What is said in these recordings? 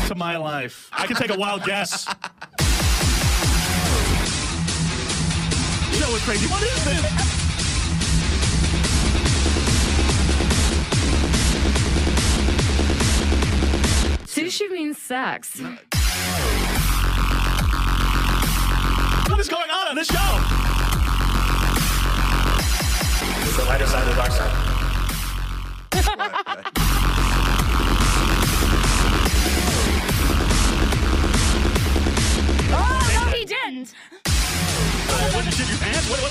to my life. I can take a wild guess. You know what's crazy? What is this? Sushi means sex. What is going on this show? It's the lighter side of the dark side. Oh, no, he didn't. What, you shit your pants? What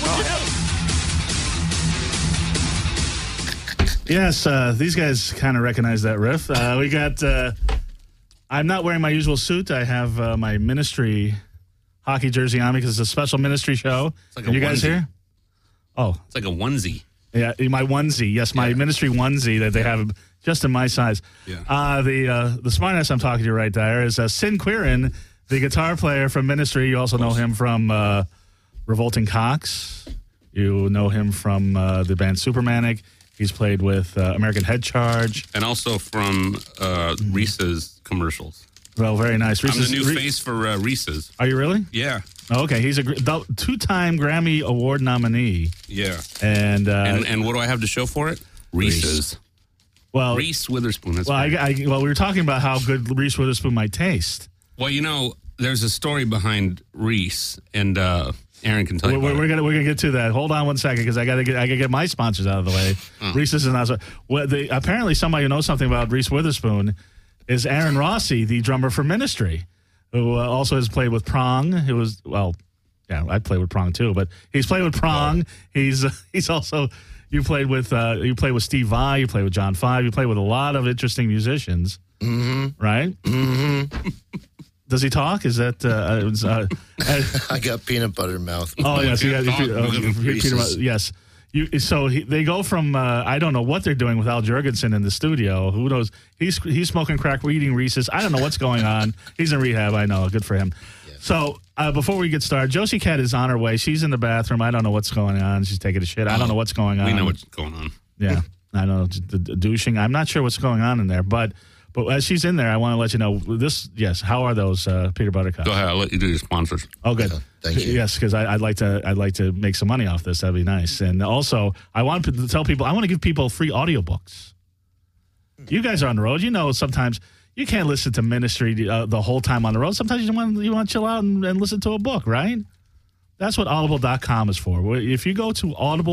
you do? Yes, these guys kind of recognize that riff. We got, I'm not wearing my usual suit. I have my ministry hockey jersey on me because it's a special ministry show. It's like Are a you guys onesie. here? Oh. It's like a onesie. Yeah, my onesie. Yes, my ministry onesie that they have just in my size. Yeah. The smartass I'm talking to right there is Sin Quirin, the guitar player from ministry. You also know him from Revolting Cocks. You know him from the band Supermanic. He's played with American Head Charge. And also from Reese's commercials. Well, very nice. I'm the new face for Reese's. Are you really? Yeah. Oh, okay. He's a two-time Grammy Award nominee. Yeah. And what do I have to show for it? Reese's. Well, Reese Witherspoon. That's well, right. we were talking about how good Reese Witherspoon might taste. Well, you know, there's a story behind Reese, and Aaron can tell you. We're gonna get to that. Hold on one second, because I gotta get my sponsors out of the way. Reese's is not so. Well, apparently somebody who knows something about Reese Witherspoon is Aaron Rossi, the drummer for Ministry, who also has played with Prong. It was I played with Prong too, but he's played with Prong. He's also you played with Steve Vai. You played with John Five. You played with a lot of interesting musicians, right? Mm-hmm. Does he talk? Is that I got peanut butter mouth. Oh yes, Reese's. yes. They go from I don't know what they're doing with Al Jurgensen in the studio. Who knows? He's smoking crack, eating Reese's. I don't know what's going on. He's in rehab. I know. Good for him. Yeah. So before we get started, Josie Cat is on her way. She's in the bathroom. I don't know what's going on. She's taking a shit. I don't know what's going on. We know what's going on. Yeah, I know the douching. I'm not sure what's going on in there, but as she's in there, I want to let you know this. Yes, how are those Peter Buttercup? Go ahead. I'll let you do your sponsors. Oh, good. Thank you. Yes, because I'd like to make some money off this. That'd be nice. And also, I want to tell people, I want to give people free audiobooks. You guys are on the road. You know, sometimes you can't listen to ministry the whole time on the road. Sometimes you want to chill out and listen to a book, right? That's what Audible.com is for. If you go to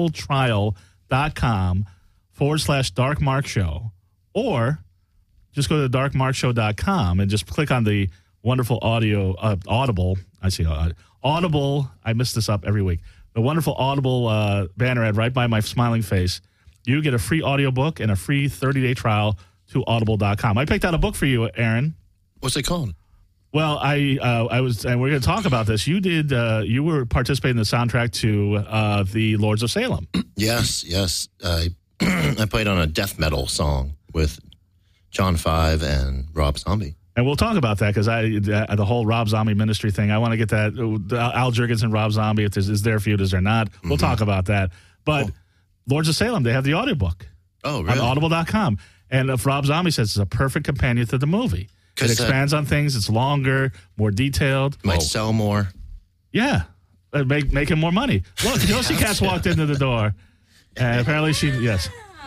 audibletrial.com/darkmarkshow, or just go to darkmarkshow.com and just click on the wonderful Audible. I see Audible. I mess this up every week. The wonderful Audible banner ad right by my smiling face. You get a free audiobook and a free 30-day trial to audible.com. I picked out a book for you, Aaron. What's it called? Well, I was, and we're going to talk about this. You did. You were participating in the soundtrack to the Lords of Salem. Yes. I played on a death metal song with John Five and Rob Zombie. And we'll talk about that because the whole Rob Zombie ministry thing, I want to get that. Al Jurgensen, Rob Zombie, if is their feud, is there not? We'll talk about that. But Lords of Salem, they have the audiobook. Oh, really? On audible.com. And if Rob Zombie says it's a perfect companion to the movie. It expands on things. It's longer, more detailed. Might sell more. Yeah. Make him more money. Look, Josie Katz walked into the door. And apparently yes.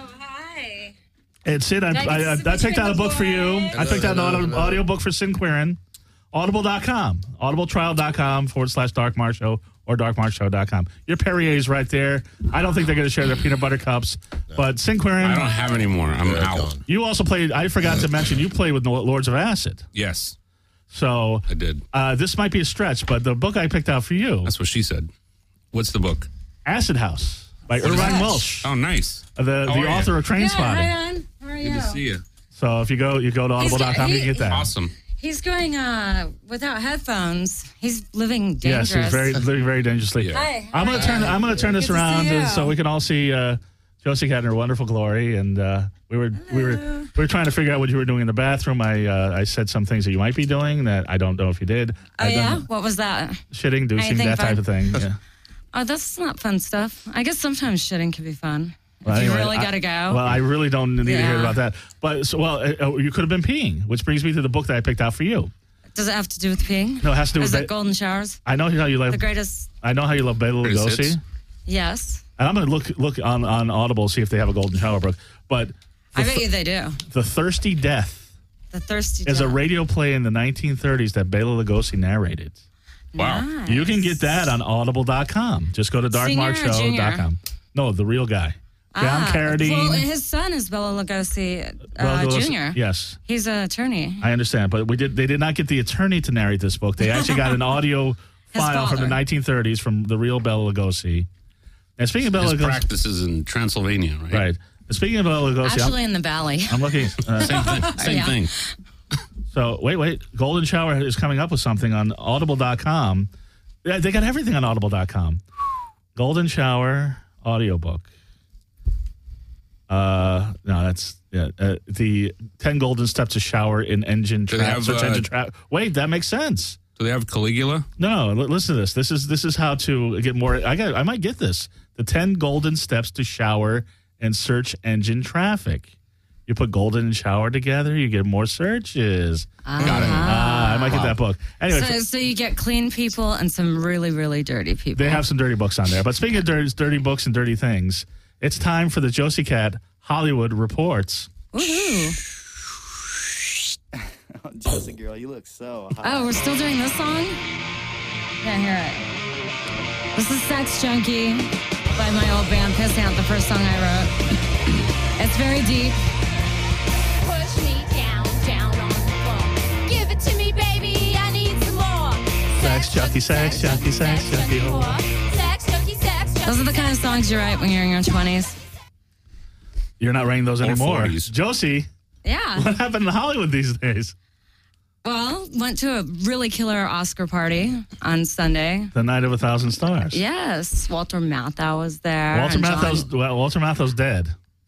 And Sid, I picked out a book for you. I picked out an audio book for Sin Quirin. Audible.com. Audibletrial.com/darkmarkshow or darkmarkshow.com. Your Perrier's right there. I don't think they're going to share their peanut butter cups. No. But Sin Quirin. I don't have any more. I'm out. You also played, I forgot to mention, you played with Lords of Acid. Yes. So. I did. This might be a stretch, but the book I picked out for you. That's what she said. What's the book? Acid House by Irvine Welsh. Oh, nice. The author of Train Spotting. Hi, how are you? Good to see you. So if you go to audible.com, you can get that. Awesome. He's going without headphones. He's living dangerous. Yes, he's living very dangerously. Yeah. Hi. I'm gonna turn this around so we can all see Josie Cat in her wonderful glory. And we were trying to figure out what you were doing in the bathroom. I said some things that you might be doing that I don't know if you did. Oh yeah, what was that? Shitting, douching, that type of thing. Yeah. Oh, that's not fun stuff. I guess sometimes shitting can be fun. Well, if you anyway, really got to go. Well, I really don't need to hear Yeah. about that. But you could have been peeing, which brings me to the book that I picked out for you. Does it have to do with peeing? No, it has to do Is with it golden showers? I know how you love. The greatest. I know how you love Bela Greatest Lugosi. hits. Yes. And I'm going to look on Audible, see if they have a golden shower book. But I bet you they do. The Thirsty Death The Thirsty is a Death. radio play in the 1930s that Bela Lugosi narrated. Wow. Nice. You can get that on audible.com. Just go to Senior or darkmarkshow.com. No, the real guy. John Carradine. Well, his son is Bela Lugosi Bela Lugosi- Jr. Yes. He's an attorney. I understand, but they did not get the attorney to narrate this book. They actually got an audio file from the father. 1930s from the real Bela Lugosi. And speaking of Bela His Lugosi, practices in Transylvania, right? right? Speaking of Bela Lugosi, Actually, in the valley. I'm looking. Same thing. Same Yeah. thing. So wait, Golden Shower is coming up with something on Audible.com. Yeah, they got everything on Audible.com. Golden Shower audiobook. No, that's the 10 Golden Steps to Shower in Engine Do they Trap. have, Search Engine Trap. Wait, that makes sense. Do they have Caligula? No, listen to this. This is how to get more. I might get this. The 10 Golden Steps to Shower and Search Engine Traffic. You put golden and shower together, you get more searches. Got it. I might get that book. Anyway, So you get clean people and some really, really dirty people. they have some dirty books on there. But speaking of dirty books and dirty things, it's time for the Josie Cat Hollywood Reports. Woohoo. Josie girl, you look so hot. Oh, we're still doing this song? Yeah, hear it. This is Sex Junkie by my old band Piss Ant, the first song I wrote. It's very deep. Push me down, down on the floor. Give it to me, baby. I need some more. Sex junkie, sex junkie, sex junkie. whore. Sex junkie, sex junkie. Those are the kind of songs you write when you're in your 20s. You're not writing those Or anymore. 40s. Josie, Yeah. what happened in Hollywood these days? Well, went to a really killer Oscar party on Sunday. The Night of 1,000 Stars. Yes, Walter Matthau was there. Walter and John- Matthau's dead.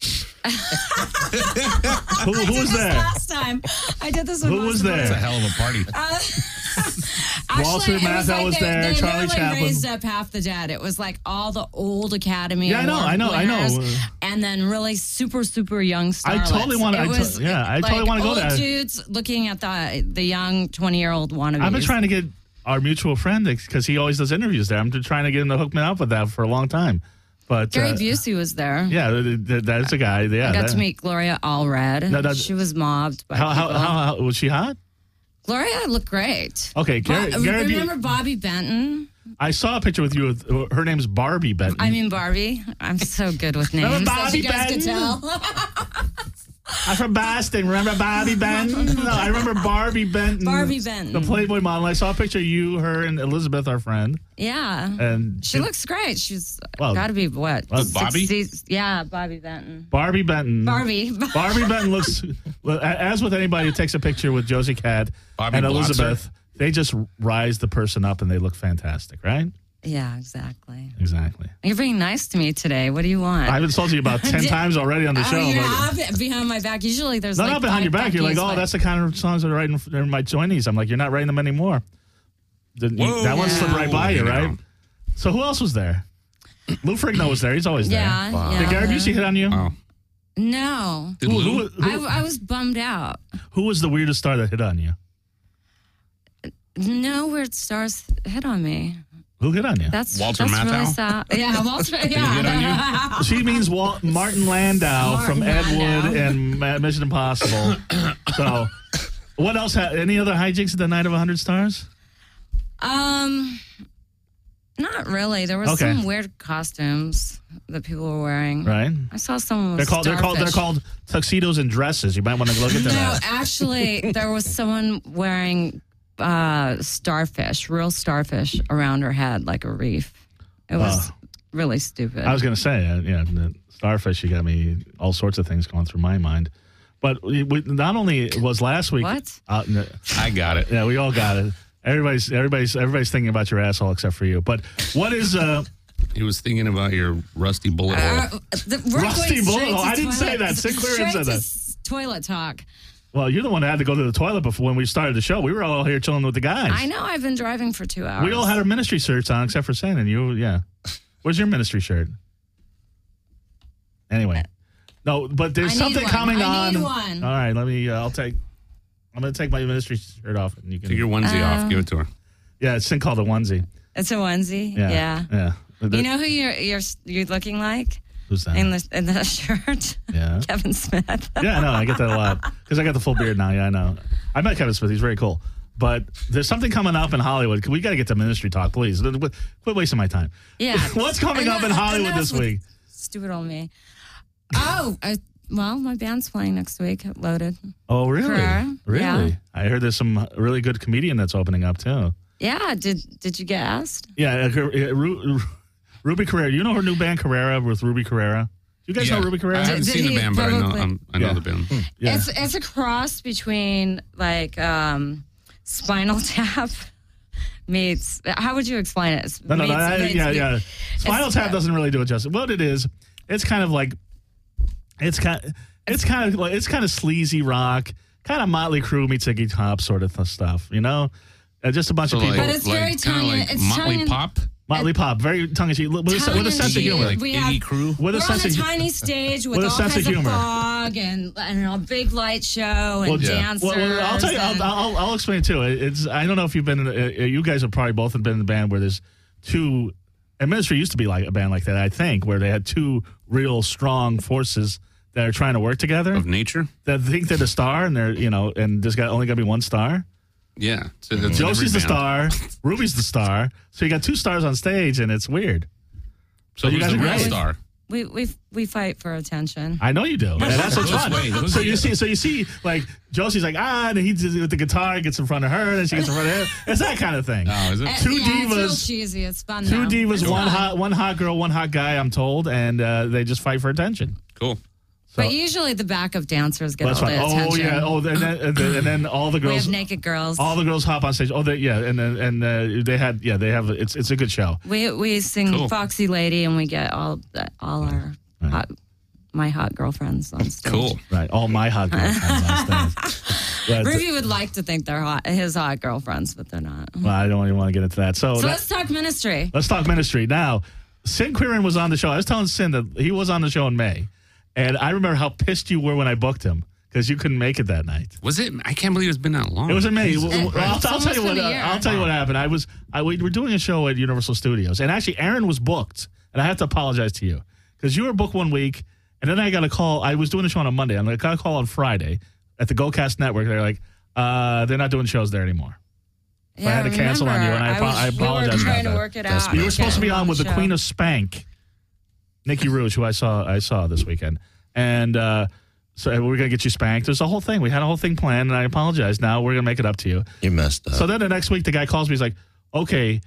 who was there? Last time I did this. With Who was It's a there? hell of a party. Walter Matthau was there, They Charlie literally Chaplin. raised up half the dead. It was like all the old Academy Yeah, I know, Award I know. winners, and then really super young starlets. I totally wanna- It was I totally wanna go old there. dudes looking at the young 20-year-old wannabes. I've been trying to get our mutual friend, because he always does interviews there. I'm trying to get him to hook me up with that for a long time. But Gary Busey was there. yeah, that's a guy. Yeah, I got to meet Gloria Allred. No, that- she was mobbed by How people. was she hot? Gloria looked great. Okay, Gary Remember Bobby Benton? I saw a picture with you. Her name's Barbie Benton. I mean Barbie. I'm so good with names. Remember as Bobby you guys can Benton? tell. I'm from Boston. Remember Bobby Benton? No, I remember Barbie Benton. Barbie Benton. The Playboy model. I saw a picture of you, her, and Elizabeth, our friend. Yeah. And She looks great. She's Well, got to be what? well, Bobby? 60s? Yeah, Bobby Benton. Barbie Benton. Barbie. Barbie Benton looks, well, as with anybody who takes a picture with Josie Cat Bobby and Blotzer. Elizabeth, they just rise the person up and they look fantastic, right? Yeah, exactly. Exactly. You're being nice to me today. What do you want? I've told you about 10 times already on the show. Oh, you but- have behind my back. Usually there's No, like not behind your 5 back. You're like, Beckys, oh, but- that's the kind of songs that are writing in my 20s. I'm like, you're not writing them anymore. That one slipped right by you, right? So who else was there? Lou Ferrigno was there. He's always there. Yeah. yeah. Did Gary Busey hit on you? Wow. No. Did Lou? I was bummed out. Who was the weirdest star that hit on you? No weird stars hit on me. Who hit on you? That's Walter that's really Matthau? sad. Yeah, Walter. Yeah. hit on She means Martin Landau from Ed Landau. Wood and Mission Impossible. So, what else? Any other hijinks at the Night of 100 Stars? Not really. There was Okay. some weird costumes that people were wearing. Right. I saw someone They're with called starfish. tuxedos and dresses. You might want to look at No, that. actually, there was someone wearing starfish, real starfish, around her head like a reef. It was really stupid. I was going to say, the starfish. You got me all sorts of things going through my mind. But not only was last week. What? I got it. Yeah, we all got it. Everybody's thinking about your asshole except for you. But what is He was thinking about your rusty bullet hole. We're Rusty going bullet straight hole? to I didn't say toilet- that. Sid Clarion straight said to that. Toilet talk. Well, you're the one that had to go to the toilet before when we started the show. We were all here chilling with the guys. I know. I've been driving for 2 hours. We all had our ministry shirts on except for Sam and you. Yeah. Where's your ministry shirt? Anyway, no, but there's I need something one. coming I on. need one. All right, let me. I'm going to take my ministry shirt off, and you can. Take your onesie off. Give it to her. Yeah, it's thing called a onesie. It's a onesie. Yeah. You know who you're looking like Who's that? in the shirt? Yeah. Kevin Smith. Yeah, I know. I get that a lot because I got the full beard now. Yeah, I know. I met Kevin Smith. He's very cool. But there's something coming up in Hollywood. We got to get to ministry talk, please. Quit wasting my time. Yeah. What's coming up in Hollywood this week? Stupid old me. Oh, well, my band's playing next week. Loaded. Oh, really? Carrera. Really? Yeah. I heard there's some really good comedian that's opening up too. Yeah. Did you get asked? Yeah, Ruby Carrera. You know her new band Carrera with Ruby Carrera? You guys know Ruby Carrera? I haven't Did seen the he band, but I know Yeah. the band. Yeah. It's a cross between like Spinal Tap meets. How would you explain it? No. Yeah. Spinal It's- Tap doesn't really do it justice. What it is, it's kind of like, it's kind of sleazy rock, kind of Motley Crue meets Iggy Pop sort of stuff. You know, just a bunch of people. But it's very kinda tongue- like it's Motley tongue- Pop. Motley Pop, very tongue in cheek, with a sense of Tongue-in-cheek. humor. Like We Iggy have- Crew. With We're a on sense a of tiny stage with with a all sense of kinds of humor. fog and a big light show and dancers. Well, I'll tell you. and- I'll explain it too. It's I don't know if you've been. You guys have probably both been in the band where there's two. And Ministry used to be like a band like that, I think, where they had two real strong forces that are trying to work together. Of nature? That think they're the star, and they're and there's only got to be one star. Yeah. So that's Josie's the every band. star, Ruby's the star. So you got two stars on stage, and it's weird. So you who's guys the are real great. star? We fight for attention. I know you do. And that's what's Those fun. ways. So you see, like Josie's like and he with the guitar gets in front of her, and she gets in front of him. It's that kind of thing. Oh, is it? Two It's real divas. cheesy. It's fun. Two though. divas, It's one fun. hot girl, one hot guy. I'm told, and they just fight for attention. Cool. But usually the backup dancers get That's all the fine. attention. Oh yeah. Oh, and then all the We girls. have naked girls. All the girls hop on stage. Oh, they have. It's a good show. We sing Cool. Foxy Lady and we get all our my hot girlfriends on stage. Cool. Right. All my hot girlfriends on stage. But, Ruby would like to think they're his hot girlfriends, but they're not. well, I don't even want to get into that. So Let's talk ministry. let's talk ministry now. Sin Quirin was on the show. I was telling Sin that he was on the show in May, and I remember how pissed you were when I booked him because you couldn't make it that night. Was it? I can't believe it's been that long. It was in May. I'll It's tell you almost what. been a year. I'll tell you what happened. We were doing a show at Universal Studios, and actually Aaron was booked, and I have to apologize to you because you were booked one week, and then I got a call. I was doing the show on a Monday, and I got a call on Friday at the GoCast Network. They're like, they're not doing shows there anymore. Yeah, I had to cancel on you, and I apologize We were about trying that. to work it That's out. You were supposed to be Get on with the show. Queen of Spank, Nikki Rouge, who I saw this weekend, and so we're gonna get you spanked. There's a whole thing. We had a whole thing planned, and I apologize. Now we're gonna make it up to you. You messed up. So then the next week, the guy calls me. He's like, "Okay,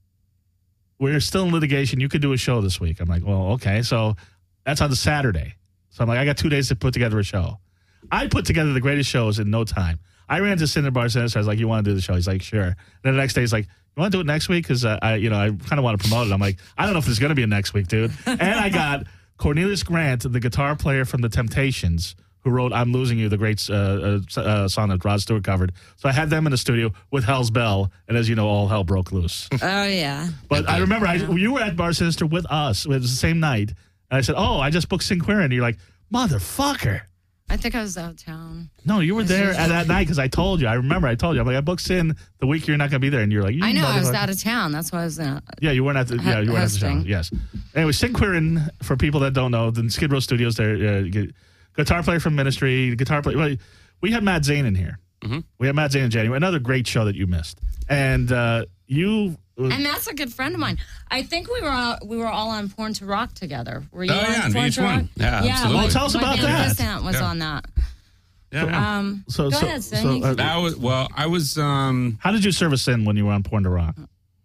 we're still in litigation. You could do a show this week." I'm like, "Well, okay." So that's on the Saturday. So I'm like, "I got 2 days to put together a show." I put together the greatest shows in no time. I ran to Cinnabar Sinister. I was like, "You want to do the show?" He's like, "Sure." And then the next day, he's like, "You want to do it next week?" Because I kind of want to promote it. I'm like, "I don't know if there's going to be a next week, dude." And I got Cornelius Grant, the guitar player from the Temptations, who wrote "I'm Losing You," the great song that Rod Stewart covered. So I had them in the studio with Hell's Bell, and as you know, all hell broke loose. Oh yeah. But I remember you were at Bar Sinister with us. It was the same night, and I said, "Oh, I just booked Sin Quirin." And you're like, "Motherfucker." I think I was out of town. No, you were there at that night because I told you. I remember I told you. I'm like, I booked Sin the week you're not going to be there, and you're like, I know I was motherfucker. out of town. That's why I was in. Yeah, you weren't at the. Yeah, you weren't at the show. hosting. Yes. Anyway, Sin Quirin, for people that don't know, the Skid Row Studios. There, guitar player from Ministry, guitar player. Well, we had Matt Zane in here. Mm-hmm. We had Matt Zane in January. Another great show that you missed, and you. And that's a good friend of mine. I think we were all on Porn to Rock together. Were you Oh, on yeah, on Porn to VH1. Rock? Yeah, absolutely. Well, tell us my about band that. Pissant was Yeah. on that. Yeah. So, Go so, ahead, Sin. so, You can- I was. how did you service Sin when you were on Porn to Rock?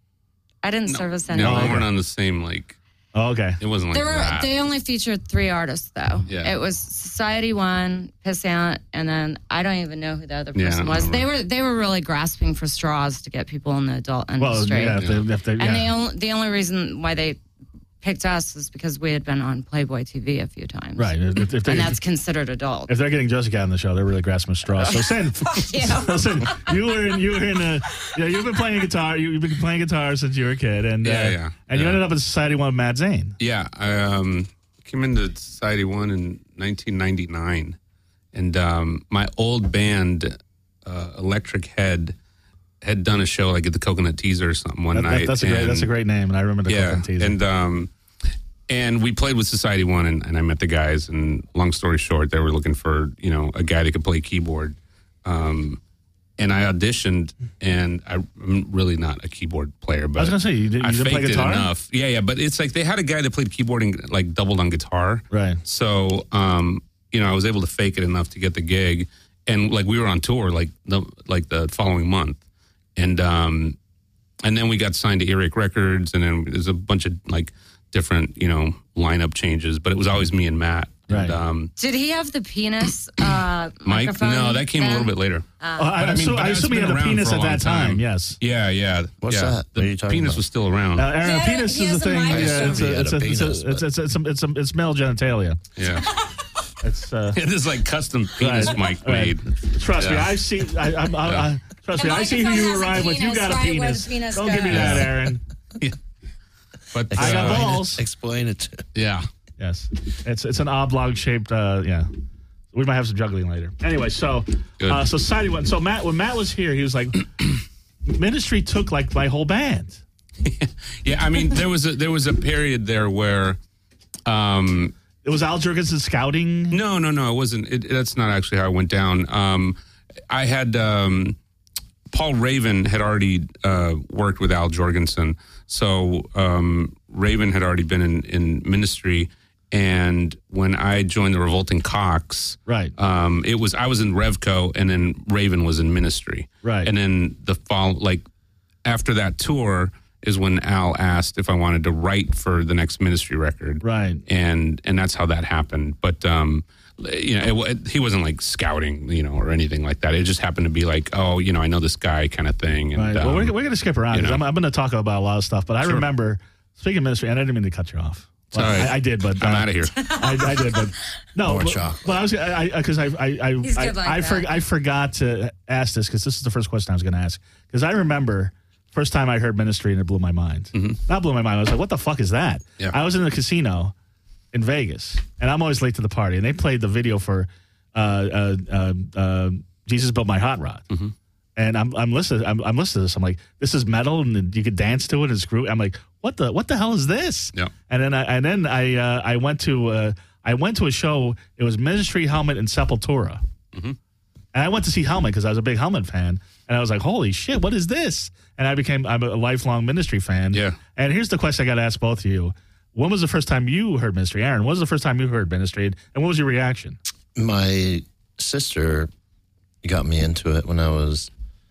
I didn't service No, anyone. we weren't on the same Oh, okay. It wasn't like that. They only featured 3 artists though. Yeah. It was Society 1, Pissant, and then I don't even know who the other Yeah, I person don't was. remember. They were really grasping for straws to get people in the adult Well, industry. yeah, if they, And the only reason why they picked us is because we had been on Playboy TV a few times. right. If they, And that's considered adult. if they're getting Jessica on the show, they're really grasping straws. So, Sin, Yeah. Sin, you were in you've been playing guitar. You've been playing guitar since you were a kid, and Yeah. and you Yeah. ended up in Society 1 with Matt Zane. Yeah. came into Society One in 1999, and my old band, Electric Head, had done a show like at the Coconut Teaser or something one night. That's a great name, and I remember the Coconut Teaser. And we played with Society One, and I met the guys. And long story short, they were looking for a guy that could play keyboard. And I auditioned, and I'm really not a keyboard player, but I was gonna say you didn't play guitar enough. Yeah, but it's like they had a guy that played keyboard and like doubled on guitar. Right. So I was able to fake it enough to get the gig, and like we were on tour like the following month, and then we got signed to Earache Records, and then there's a bunch of like different lineup changes, but it was always me and Matt. Right. And, Did he have the penis Mike? microphone? No, that came a little bit later. I assume he had a penis at that time. Yes. Yeah. What's that? What are you The talking penis about? was still around. Aaron, Yeah, penis he is has the a thing. mic. It's male genitalia. Yeah. It's It is like custom penis Right. mic made. Trust me, Yeah. I see. Trust me, The I see who microphone you has a arrive with. You penis got a right where penis. the penis Don't give me goes. that, Aaron. But I got balls. Explain it. Yeah. Yes, it's an oblong shaped. Yeah, we might have some juggling later. Anyway, so Good. Society One. So when Matt was here, he was like, Ministry took like my whole band. Yeah, I mean there was a period there where It was Al Jurgensen scouting. no, it wasn't. That's not actually how it went down. I had Paul Raven had already worked with Al Jorgensen, so Raven had already been in Ministry. And when I joined the Revolting Cocks, Right. I was in Revco, and then Raven was in Ministry, Right. And then after that tour is when Al asked if I wanted to write for the next Ministry record, Right. And that's how that happened. But he wasn't like scouting, or anything like that. It just happened to be like, I know this guy kind of thing. And, Right. Well, we're going to skip around because I'm going to talk about a lot of stuff. But I remember, speaking of Ministry, and I didn't mean to cut you off. Well, Sorry. I did, but I'm out of here. I did, but no. More but, chocolate. but I was because He's good like that. I forgot to ask this because this is the first question I was going to ask because I remember first time I heard Ministry and it blew my mind. Not blew my mind. I was like, what the fuck is that? Yeah. I was in the casino in Vegas, and I'm always late to the party, and they played the video for Jesus Built My Hot Rod. And I'm listening. I'm listening to this. I'm like, this is metal, and you could dance to it. It's groovy. I'm like, what the hell is this? Yeah. And then I went to a show. It was Ministry, Helmet, and Sepultura. And I went to see Helmet because I was a big Helmet fan. And I was like, holy shit, what is this? And I'm a lifelong Ministry fan. Yeah. And here's the question I got to ask both of you: when was the first time you heard Ministry, Aaron? When was the first time you heard Ministry, and what was your reaction? My sister got me into it when I was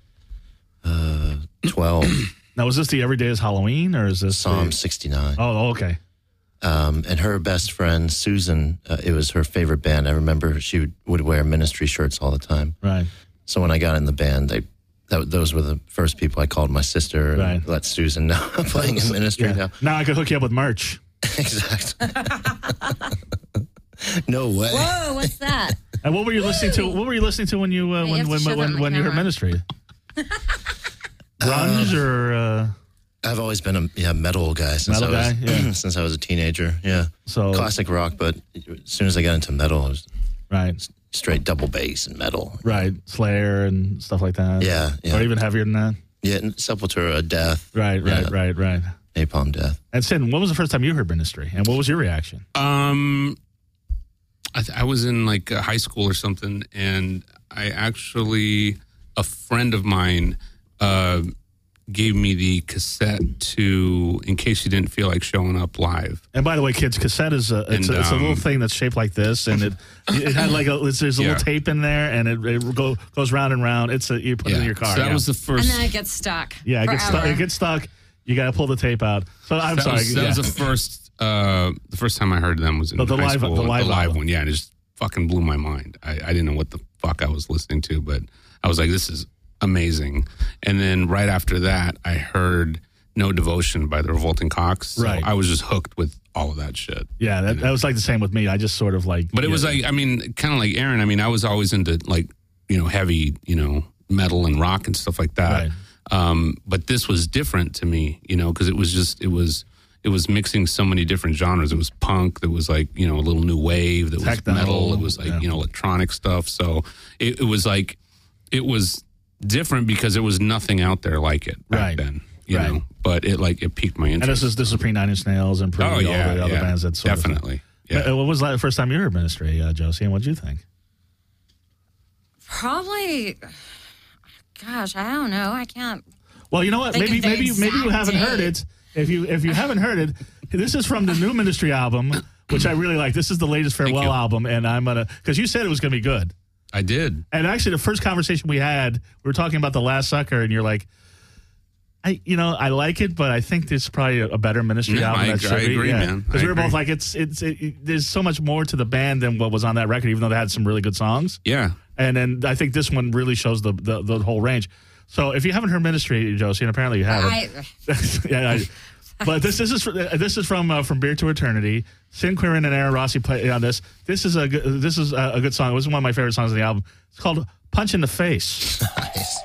12. Now, was this the Every Day is Halloween, or is this Psalm 69. Oh, okay. And her best friend, Susan, it was her favorite band. I remember she would wear Ministry shirts all the time. Right. So when I got in the band, those were the first people I called my sister and Right. let Susan know I'm playing in Ministry Yeah. now. Now I could hook you up with merch. Exactly. No way. Whoa, what's that? And what were you listening to? What were you listening to when you you have to show that on the when you heard camera. Ministry? Grunge or I've always been a metal guy since Metal I was guy, yeah. since I was a teenager. Yeah. So- classic rock, but as soon as I got into metal, it was right, straight double bass and metal. right, Slayer and stuff like that. Yeah, yeah. Or even heavier than that. Yeah, and Sepultura, Death. Right, Yeah. right. Napalm Death. And Sin, when was the first time you heard Ministry, and what was your reaction? I was in like high school or something, and a friend of mine gave me the cassette in case you didn't feel like showing up live. And by the way, kids, cassette is it's a little thing that's shaped like this, and it had like there's a little tape in there, and it goes round and round. You put it in your car. So that was the first. And then it gets stuck. Yeah, forever. it gets stuck. You got to pull the tape out. So I'm that sorry. was the first. The first time I heard them was in The high live- school. the live album. one. Yeah, it just fucking blew my mind. I didn't know what the fuck I was listening to, but I was like, this is amazing. And then right after that, I heard No Devotion by the Revolting Cocks. So Right. I was just hooked with all of that shit. Yeah, that was like the same with me. I just sort of like. But it was like, I mean, kind of like Aaron. I mean, I was always into like, heavy, metal and rock and stuff like that. Right. But this was different to me, because it was it was mixing so many different genres. It was punk, there was like, a little new wave, there was Techno, metal, it was like, electronic stuff. So it was like, it was different because there was nothing out there like it back then, you know, but it piqued my interest. And this is pre 9 Inch Nails and pre all the other bands that sort definitely. of. What was the first time you heard Ministry, Josie, and what did you think? Probably, gosh, I don't know. I can't. Well, you know what? Maybe you haven't heard it. If you haven't heard it, this is from the new Ministry album, which I really like. This is the latest Farewell album, and I'm gonna, because you said it was gonna be good. I did. And actually, the first conversation we had, we were talking about The Last Sucker, and you're like, I like it, but I think there's probably a better Ministry album that should be. I agree, man. Because we were both like, there's so much more to the band than what was on that record, even though they had some really good songs. Yeah. And then I think this one really shows the whole range. So if you haven't heard Ministry, Josie, and apparently you haven't, but this is from Beer to Eternity. Sin Quirin and Aaron Rossi play on this. This is a good song. It was one of my favorite songs on the album. It's called "Punch in the Face." Nice.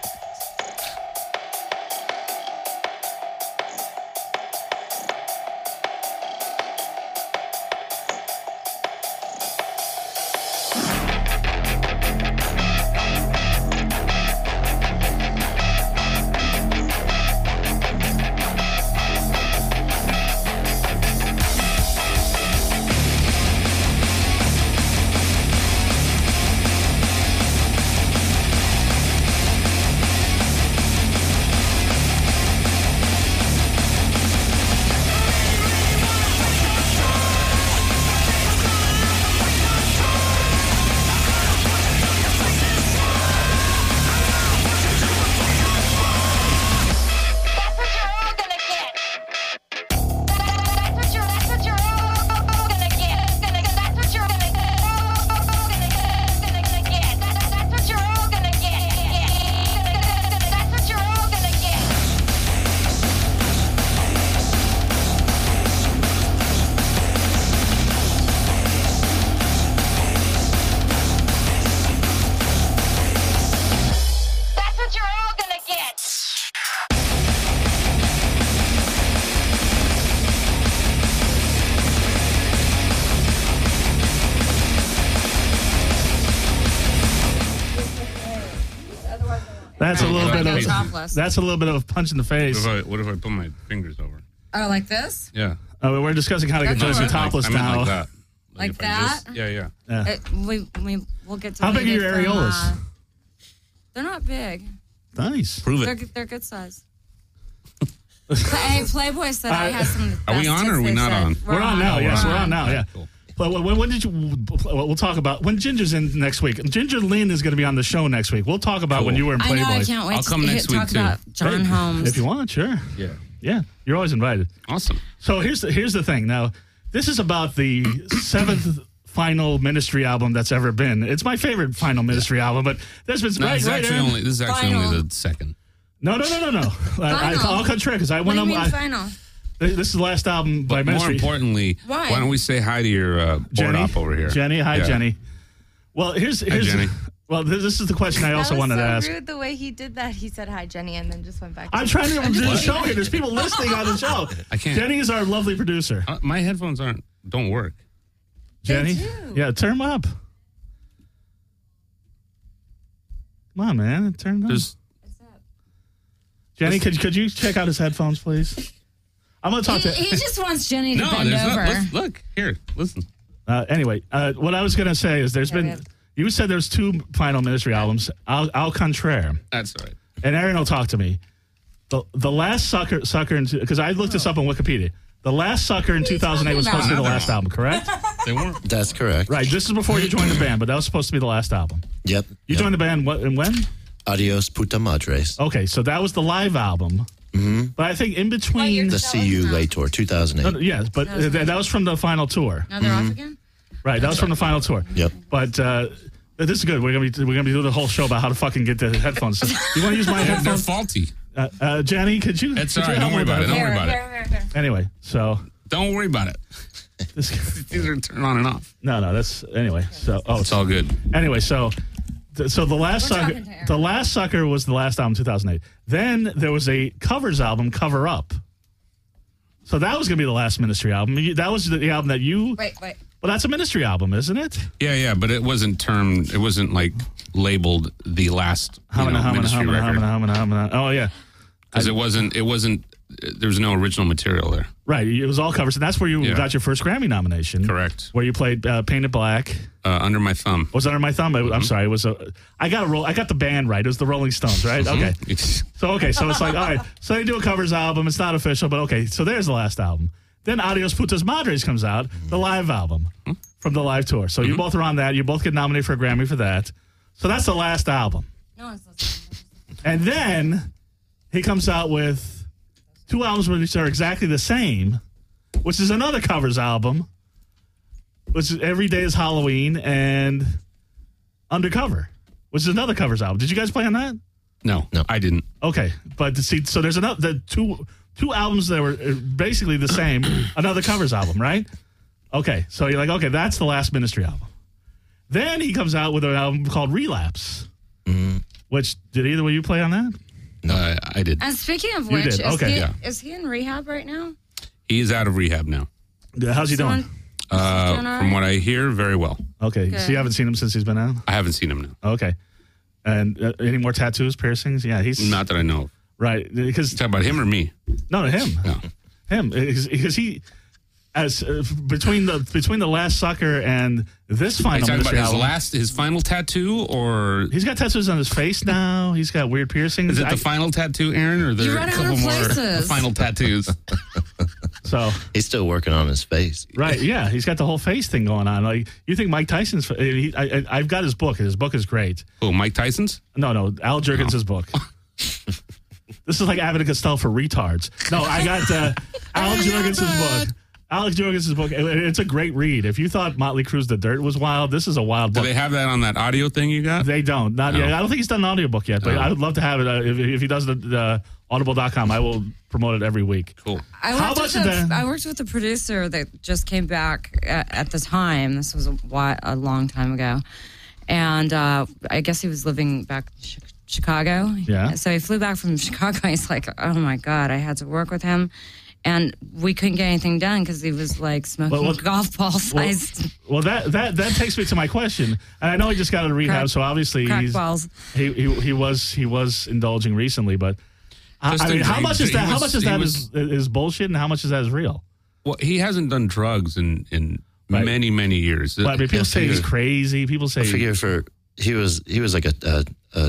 That's a little bit of a punch in the face. What if I put my fingers over? Oh, like this? Yeah. We're discussing how to get Josie topless now. Like that. Like if I that? Yeah. We'll get to How big are your it from, areolas? they're not big. Nice. Prove it. They're good size. Hey, Playboy said I had some. Are we on or are we not on? We're on now. Yes, we're on now. Yeah. Cool. But when did you? We'll talk about when Ginger's in next week. Ginger Lynn is going to be on the show next week. We'll talk about when you were in Playboy. I know. I can't wait. I'll come next week talk too. about John Holmes. If you want, sure. Yeah. Yeah, you're always invited. Awesome. So here's the thing. Now, this is about the 7th final Ministry album that's ever been. It's my favorite final Ministry album, but there's been This is actually only the second. No. I'll contradict because I went on. Final? This is the last album by But more Ministry. importantly, why don't we say hi to your board Jenny op over here? Jenny, hi Yeah. Jenny. Well, here's Jenny. Well, this is the question I also wanted to ask. Rude the way he did that. He said hi, Jenny, and then just went back. I'm trying to do the show here. There's people listening on the show. I can't. Jenny is our lovely producer. My headphones don't work. Jenny, do. yeah, turn them up. Come on, man, turn them up. There's Jenny, could you check out his headphones, please? I'm going to talk to. He just wants Jenny to no. bend There's over. no. Look here. Listen. Anyway, what I was going to say is there's been. You said there's 2 final Ministry albums. Au contraire. That's all right. And Aaron will talk to me. The last sucker because I looked this up on Wikipedia. The Last Sucker in 2008 was supposed to be the last album, correct? They weren't. That's correct. Right. This is before you joined the band, but that was supposed to be the last album. Yep. You joined the band when? Adios Puta Madres. Okay, so that was the live album. Mm-hmm. But I think in between The See You Late Tour, 2008. yes, but that was from the final tour. Now they're off again? Right, that was from the final tour. Yep. But this is good. We're gonna be doing the whole show about how to fucking get the headphones. You want to use my They're headphones? faulty. Jenny, could you? It's could all you right. help Don't worry me about it. Don't with worry about it. Here. Anyway, so Don't worry about it. These are turn on and off. no, that's anyway. So It's all good. anyway, so the last We're sucker, talking to Aaron. the Last Sucker was the last album, 2008. Then there was a covers album, Cover Up. So that was going to be the last Ministry album. That was the album that you. Wait. Well, that's a Ministry album, isn't it? Yeah, but it wasn't like labeled the last Ministry record. Oh yeah, because it wasn't. There was no original material there. Right, it was all covers, and that's where you got your first Grammy nomination. Correct. Where you played Painted Black. Under My Thumb. Was Under My Thumb? I'm sorry. It was I got the band right. It was the Rolling Stones, right? Okay. So it's like, all right. So they do a covers album. It's not official, but okay. So there's the last album. Then Adios Putas Madres comes out, the live album from the live tour. So you both are on that. You both get nominated for a Grammy for that. So that's the last album. No one's listening. And then he comes out with 2 albums which are exactly the same, which is another covers album, which is Every Day is Halloween and Undercover, which is another covers album. Did you guys play on that? No, I didn't. Okay, but see, so there's the two albums that were basically the same, another covers album, right? Okay, so you're like, okay, that's the last Ministry album. Then he comes out with an album called Relapse, which, did either of you play on that? No, I did. And speaking of You which, did. Okay. is he in rehab right now? He's out of rehab now. How's he doing? From what I hear, very well. Okay, Good. so you haven't seen him since he's been out? I haven't seen him now. Okay. And any more tattoos, piercings? Yeah, he's... Not that I know of. Right, because... Talk about him or me? No, him. No. Him, because he... As between the Last Sucker and this final Are you talking Ministry about album, his final tattoo, or he's got tattoos on his face now. He's got weird piercings. is it the final tattoo, Aaron, or there You are run a out couple of more places. final tattoos? So He's still working on his face. right, yeah, he's got the whole face thing going on. Like you think Mike Tyson's? I've got his book. His book is great. Oh, Mike Tyson's? No, Al Jurgens' book. This is like Abbott and Costello for retards. No, I got Alex Jurgens' book. Alex Jurgens' book. It's a great read. If you thought Motley Crue's The Dirt was wild, this is a wild Do book. they have that on that audio thing you got? They don't. Not yet. I don't think he's done an audiobook yet, but No. I would love to have it. If he does the audible.com, I will promote it every week. Cool. I worked with a producer that just came back at the time. This was a long time ago. And I guess he was living back in Chicago. Yeah. So he flew back from Chicago. He's like, oh, my God, I had to work with him. And we couldn't get anything done because he was like smoking golf ball sized. Well, that takes me to my question. And I know he just got out of rehab, so obviously crack balls. he was indulging recently. But Just I mean, in how dreams. much is He that? How was- much is he that was- is bullshit, and how much is that is real? Well, he hasn't done drugs in Right. many years. But I mean, people say he's crazy. People say I figure he was like a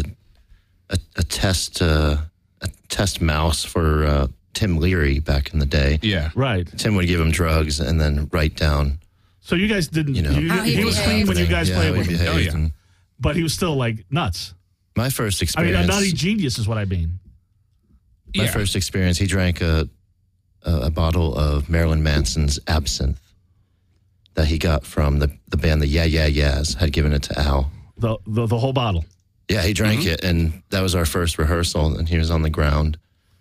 test mouse for Tim Leary back in the day. Yeah. right. Tim would give him drugs and then write down. So you guys didn't. You know, How he he was behaved. clean when you guys yeah, played how he with him, behaved. Oh, yeah. And but he was still like nuts. my first I mean, experience. a nutty genius is what I mean. My Yeah. first experience, he drank a bottle of Marilyn Manson's Absinthe that he got from the band, the Yeah Yeah Yeahs, had given it to Al. The whole bottle. Yeah, he drank it, and that was our first rehearsal, and he was on the ground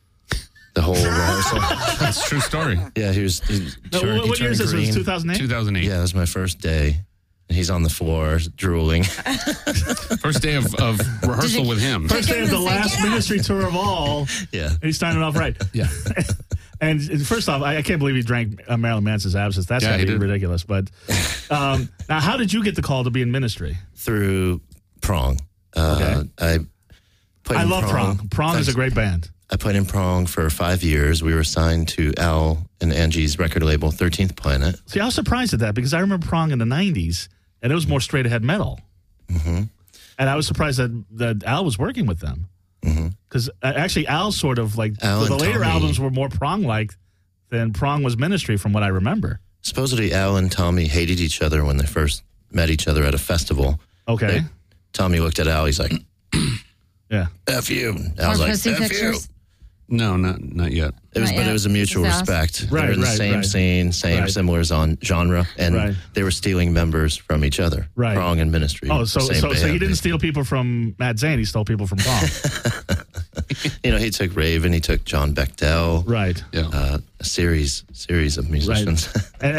the whole rehearsal. That's a true story. Yeah, he No, turned, what he year is turned this? It was green. 2008. 2008. Yeah, it was my first day, and he's on the floor drooling. First day of rehearsal with him. First day of the last Get up. Ministry tour of all. Yeah. He's starting off right. Yeah. And first off, I can't believe he drank Marilyn Manson's Absinthe. That's Yeah, gotta he be did. ridiculous. But now, how did you get the call to be in ministry? Through Prong. Okay. I played I in love Prong. Prong is a great band. I played in Prong for 5 years. We were signed to Al and Angie's record label, 13th Planet. See, I was surprised at that because I remember Prong in the 90s, and it was more straight ahead metal. Mm-hmm. And I was surprised that Al was working with them. Because actually, Al sort of like, Al the and later Tommy. albums were more Prong-like than Prong was ministry from what I remember. Supposedly, Al and Tommy hated each other when they first met each other at a festival. Okay. Tommy looked at Al. He's like, Yeah. F you. Or Al's like, pussy F you. pictures. No, not yet. But it was a mutual Just ask. respect. Right, they were in the right, same right. scene, same Right. similar genre, and Right. they were stealing members from each other. Right. Prong and Ministry. Oh, so same he band. didn't steal people from Matt Zane. He stole people from Prong. You know, he took Raven, he took John Bechtel, Right. Yeah. a series of musicians.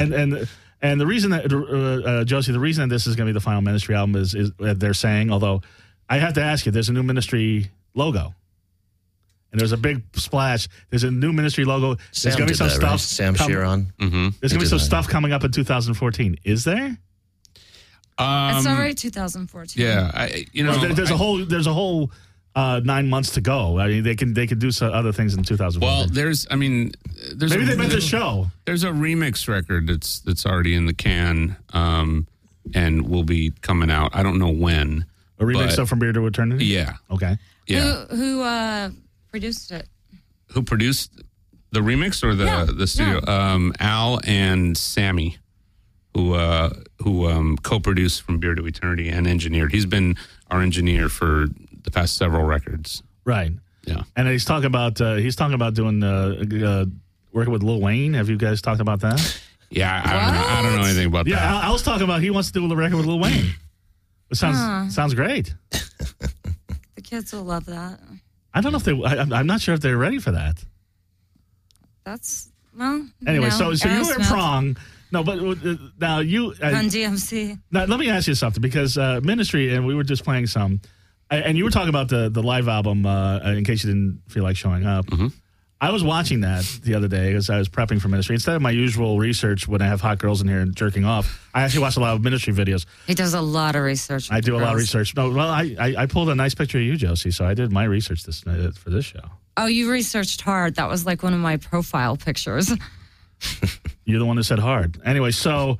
And the reason that Josie, the reason that this is going to be the final ministry album is they're saying, although I have to ask you, there's a new ministry logo, and there's a big splash. There's a new Ministry logo. There's Sam going to be did some that, stuff. right? Sam Sheeran. There's going to be some stuff coming up in 2014. Is there? It's already 2014. Yeah, there's a whole 9 months to go. I mean, they can do some other things in 2014. Well, there's maybe they meant the show. There's a remix record that's already in the can, and will be coming out. I don't know when. A remix of From Beer to Eternity? Yeah. Okay. Yeah. Who produced it? Who produced the remix or the studio? Yeah. Al and Sammy, who co-produced From Beer to Eternity and engineered. He's been our engineer for the past several records. Right. Yeah. And he's talking about doing working with Lil Wayne. Have you guys talked about that? Yeah, I don't know anything about that. Yeah, I was talking about he wants to do a record with Lil Wayne. It sounds great. The kids will love that. I don't know if I'm not sure if they're ready for that. That's anyway. So you were Aerosmith. in Prong. No, but now you Run DMC. Now let me ask you something, because Ministry, and we were just playing some, and you were talking about the live album. In case you didn't feel like showing up. Mm-hmm. I was watching that the other day as I was prepping for Ministry. Instead of my usual research when I have hot girls in here and jerking off, I actually watch a lot of Ministry videos. He does a lot of research. I do a lot of research. No, well, I pulled a nice picture of you, Josie, so I did my research for this show. Oh, you researched hard. That was like one of my profile pictures. You're the one who said hard. Anyway, so,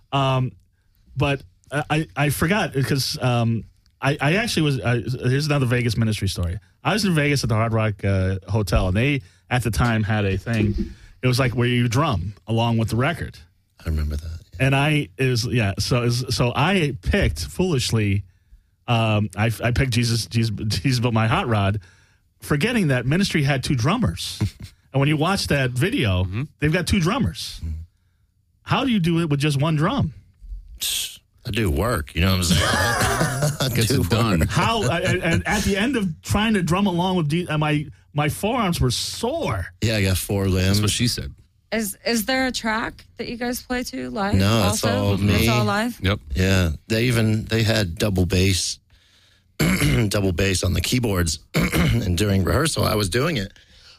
but I forgot because I actually was. Here's another Vegas Ministry story. I was in Vegas at the Hard Rock Hotel, and they at the time had a thing. It was like where you drum along with the record. I remember that. And so I picked foolishly. I picked Jesus Built My Hot Rod, forgetting that Ministry had two drummers. And when you watch that video, they've got two drummers. How do you do it with just one drum? I do work, you know what I'm saying? Gets it done. How? And at the end of trying to drum along with my forearms were sore. Yeah, I got 4 limbs. That's what she said. Is there a track that you guys play to live? No, it's also? all me. It's all live? Yep. Yeah, they had double bass on the keyboards, and during rehearsal I was doing it.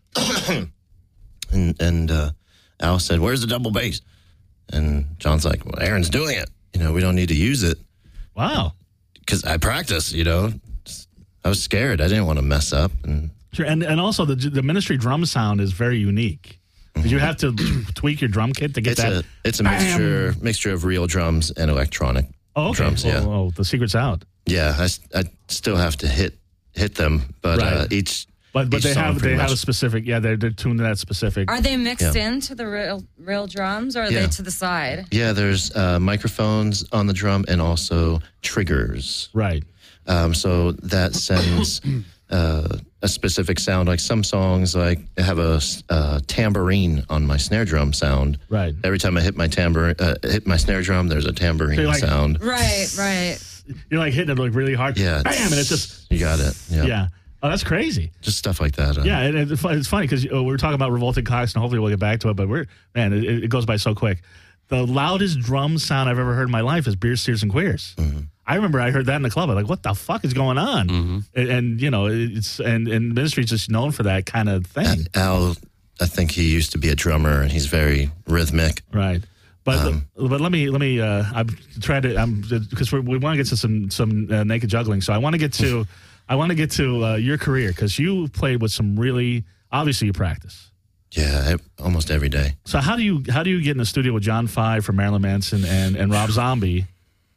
and Al said, "Where's the double bass?" And John's like, "Well, Aaron's doing it. You know, we don't need to use it." Wow. Because I practice, you know. I was scared. I didn't want to mess up. And Sure, and also the Ministry drum sound is very unique. Did you have to tweak your drum kit to get that? It's a mixture of real drums and electronic drums. Oh, Yeah. Oh, the secret's out. Yeah, I still have to hit them, but Right. each. But each they song have pretty much. a specific. Yeah, they're tuned to that specific. Are they mixed into the real drums, or are they to the side? Yeah, there's microphones on the drum and also triggers. Right. So that sends a specific sound. Like some songs, like have a tambourine on my snare drum sound. Right. Every time I hit my snare drum, there's a tambourine sound. Right. You're like hitting it like really hard. Yeah. Bam, and it's just. You got it. Yeah. Yeah. Oh, that's crazy. Just stuff like that. Yeah, and it's funny because we were talking about Revolting Cocks, and hopefully we'll get back to it. But it goes by so quick. The loudest drum sound I've ever heard in my life is Beer, Steers, and Queers. Mm-hmm. I remember I heard that in the club. I'm like, what the fuck is going on? Mm-hmm. And you know, and Ministry's just known for that kind of thing. Al, I think he used to be a drummer, and he's very rhythmic. Right. But let me I'm trying to because we want to get to some naked juggling. So I want to get to your career, because you played with some really, obviously you practice. Yeah, almost every day. So how do you get in the studio with John 5 from Marilyn Manson and Rob Zombie,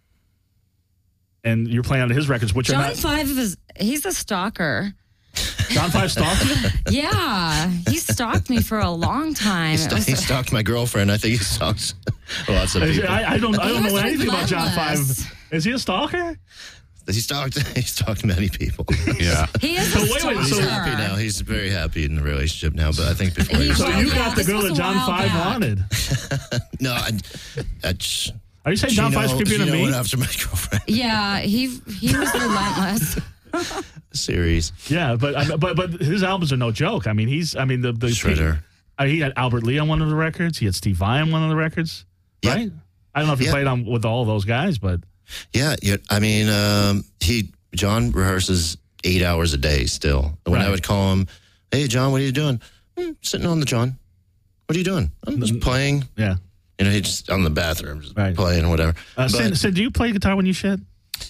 and you're playing on his records, which John are not 5 he's a stalker. John 5 stalker? Yeah, he stalked me for a long time. He stalked my girlfriend. I think he stalks lots of people. I don't know was anything about John relentless. 5. Is he a stalker? He stalked many people. Yeah. He is a stalker. He's happy now. He's very happy in the relationship now. But I think before he was So you got the this girl was that a John while 5 back. wanted. No, Are you saying John 5's creepy to me? went after my girlfriend. Yeah, he was relentless. Series. Yeah, but his albums are no joke. I mean, the Shredder. He had Albert Lee on one of the records. He had Steve Vai on one of the records. Yeah. Right? I don't know if he played on with all those guys, but Yeah. I mean, John rehearses 8 hours a day still. When I Right. would call him, Hey, John, what are you doing? Sitting on the John. What are you doing? I'm just playing. Yeah. You know, he's just on the bathroom, just Right. playing or whatever. Sid, do you play guitar when you shit?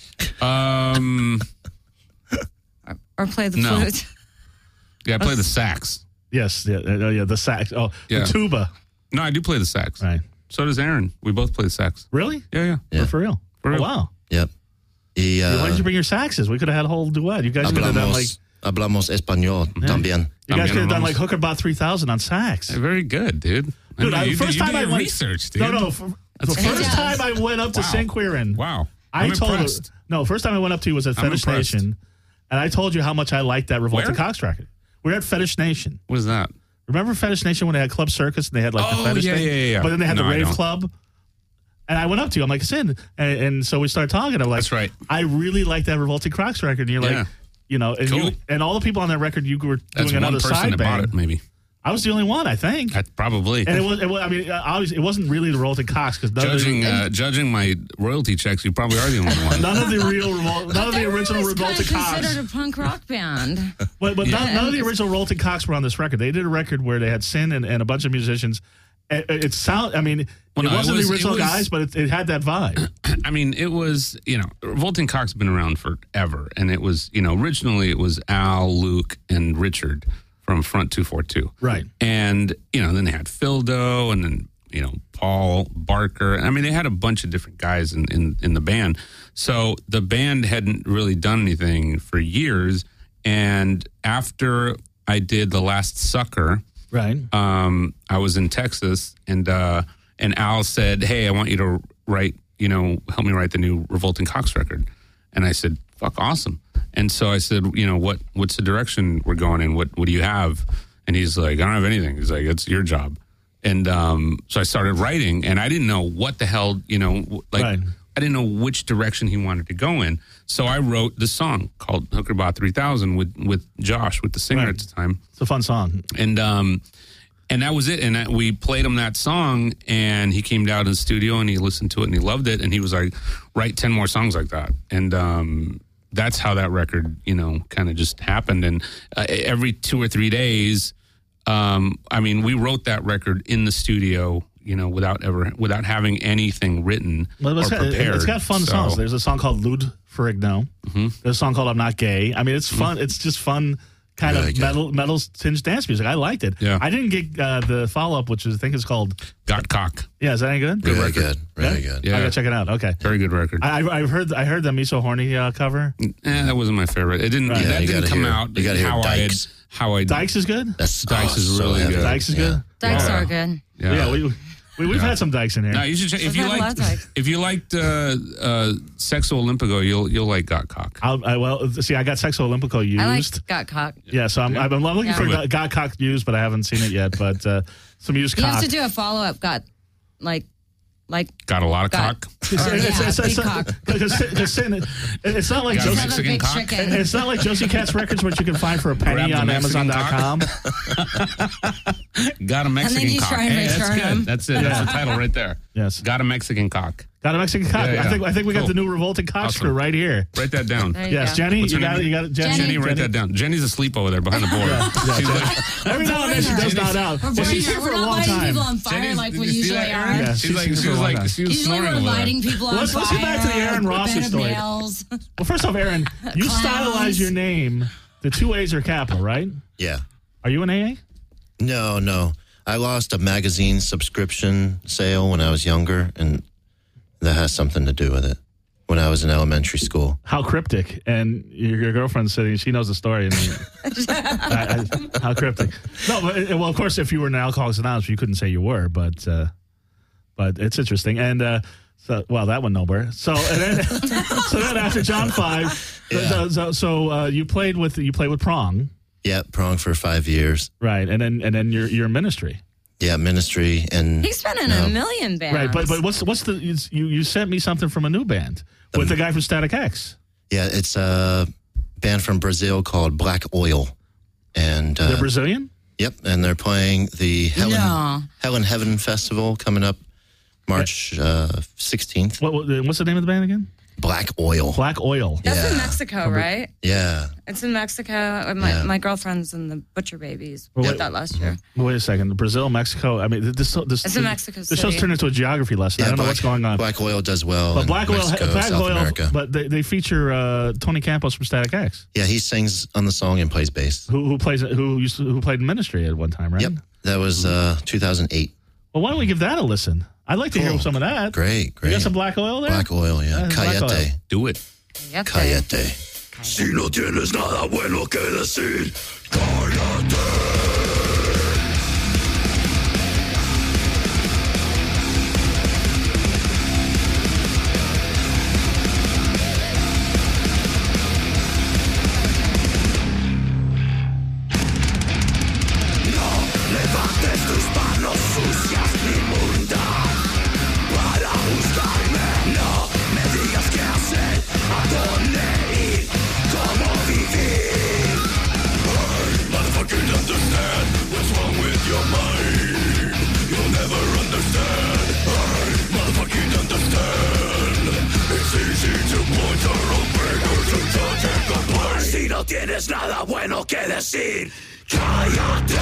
Or play the No. flute. Yeah, I play the sax. Yes. Yeah. The sax. Oh, Yeah. the tuba. No, I do play the sax. Right. So does Aaron. We both play the sax. Really? Yeah. Yeah. For real? For real. Oh, wow. Yep. Why did you bring your saxes? We could have had a whole duet. You guys could have done like Hablamos español también. you guys También could have done hablamos. like Hooker Bot 3000 on sax. Very good, dude. Dude, I mean, you first did time I went research, dude. No. The first time I went up to Wow. St. Quirin, Wow. I I'm told impressed. first time I went up to you was at I'm Fetish impressed. Nation, and I told you how much I liked that Revolting Where? Cox record. We're at Fetish Nation. What is that? Remember Fetish Nation when they had Club Circus and they had like the Oh, Fetish yeah, thing? yeah. But then they had No, the I Rave don't. Club. And I went up to you. I'm like, Sid. And so we started talking. I'm like, That's right. I really like that Revolting Cox record. And you're Yeah. like, you know, and, Cool. and all the people on that record, you were That's doing one another person side that bought band. it, maybe. I was the only one, I think. Probably. And it was I mean, obviously, it wasn't really the Revolting Cox because Judging my royalty checks, you probably are the only one. none of the none of the They were original always kind Revolting of Cox. considered a punk rock band. But none of the original Revolting Cox were on this record. They did a record where they had Sin and a bunch of musicians. It wasn't the original guys, but it had that vibe. I mean, it was, Revolting Cox been around forever. And it was, originally it was Al, Luke, and Richard from Front 242. Right. And, then they had Phildo and then, Paul Barker. I mean, they had a bunch of different guys in the band. So the band hadn't really done anything for years. And after I did The Last Sucker, Right. I was in Texas and Al said, "Hey, I want you to write, help me write the new Revolting Cox record." And I said, "Fuck, awesome." And so I said, what's the direction we're going in? What do you have? And he's like, "I don't have anything." He's like, "It's your job." And so I started writing, and I didn't know what the hell, Right. I didn't know which direction he wanted to go in. So I wrote the song called Hooker Bot 3000 with Josh, with the singer Right. at the time. It's a fun song. And that was it. And we played him that song, and he came down to the studio and he listened to it and he loved it. And he was like, "Write 10 more songs like that." And that's how that record, kind of just happened. And every 2 or 3 days, we wrote that record in the studio, without having anything written Well, or prepared. it's got fun So- songs. There's a song called Lud Ferrigno. Mm-hmm. There's a song called I'm Not Gay. I mean, it's fun. It's just fun kind Really of good. metal tinged dance music. I liked it. Yeah. I didn't get the follow-up, which I think is called, Got Cock. yeah, is that any good? Really good. Really good. Yeah. I gotta check it out. Okay. Very good record. I heard the Me So Horny cover. That wasn't my favorite. It didn't. Right. Yeah, That you didn't gotta come hear- out you gotta hear how Dykes. I Dykes is good? That's Dykes is so really heavy. good. Dykes is good? Dykes Yeah. are good. Yeah, we've had some Dykes in here. No, you should check. If I've you had a lot of liked, Dykes. if you liked Sexo Olympico, you'll like Got Cock. I got Sexo Olympico used. I liked Got Cock. Yeah, so I'm looking Yeah. for Got Cock used, but I haven't seen it yet. But some used You have cock. to do a follow up. Got Got a lot of Got- cock. big cock. It's not like Got a Josie, Have a Mexican big cock. chicken. it's not like Josie Cat's records, which you can find for a Grab penny the on Mexican Amazon.com. Got a Mexican you cock. try and Hey, that's return good. them. That's it. That's the title right there. Yes. Got a Mexican cock. Got a Mexican cock. Yeah, yeah. I think we got Cool. the new Revolting Cock Awesome. crew right here. Write that down. There you Yes, go. Jenny, What's you her got it. name? You got it, Jenny. Jenny, write that down. Jenny's asleep over there behind the board. She's like, Every now and then she does nod out. We're Well, she's burning- here we're for a not long lighting time. people on fire Jenny's- like did we you see usually that, are. Aaron? Yeah, She's like, she's she was for a long like, time. she was Usually snoring we're over there. lighting people on Let's fire. get back to the Aaron Rossi bed of story. nails. Well, first off, Aaron, you Clowns. stylize your name. The 2 A's are capital, right? Yeah. Are you an AA? No. I lost a magazine subscription sale when I was younger, and that has something to do with it. When I was in elementary school. How cryptic. And your girlfriend's sitting, she knows the story. And how cryptic. No, well, of course, if you were in Alcoholics Anonymous, you couldn't say you were, but it's interesting. And that went nowhere. So then after John 5, you played with Prong, Yeah, Prong for 5 years. right? And then your ministry, Yeah, ministry and He's been in a million bands. right? But what's the you sent me something from a new band with the guy from Static X. yeah, it's a band from Brazil called Black Oil, and They're Brazilian. yep, and they're playing the No. Hell in Heaven Festival coming up March 16th. What's the name of the band again? Black Oil. Black Oil. That's in Yeah. Mexico, right? Yeah. It's in Mexico. Yeah. My girlfriend's in the Butcher Babies. Well, We wait- did that last year. Wait a second. Brazil, Mexico. I mean, this It's in Mexico This show's City. turned into a geography lesson. I don't know what's going on. Black Oil does well. But in Black Oil, Mexico, Black South Oil, America. but they feature Tony Campos from Static X, Yeah, he sings on the song and plays bass. who played in Ministry at one time, right? Yep. That was 2008. Well, why don't we give that a listen? I'd like to hear Cool. some of that. Great, You great. got some Black Oil there? Black Oil, yeah. Black Oil. Cayete. Do it. Cayete. Si no tienes nada bueno que decir, levantes tus manos sucias inmundas para buscarme. No me digas qué hacer, a dónde ir, cómo vivir. I motherfucking understand what's wrong with your mind. You'll never understand. I motherfucking understand. It's easy to point your own finger to judge and complain. Si no tienes nada bueno que decir, cállate.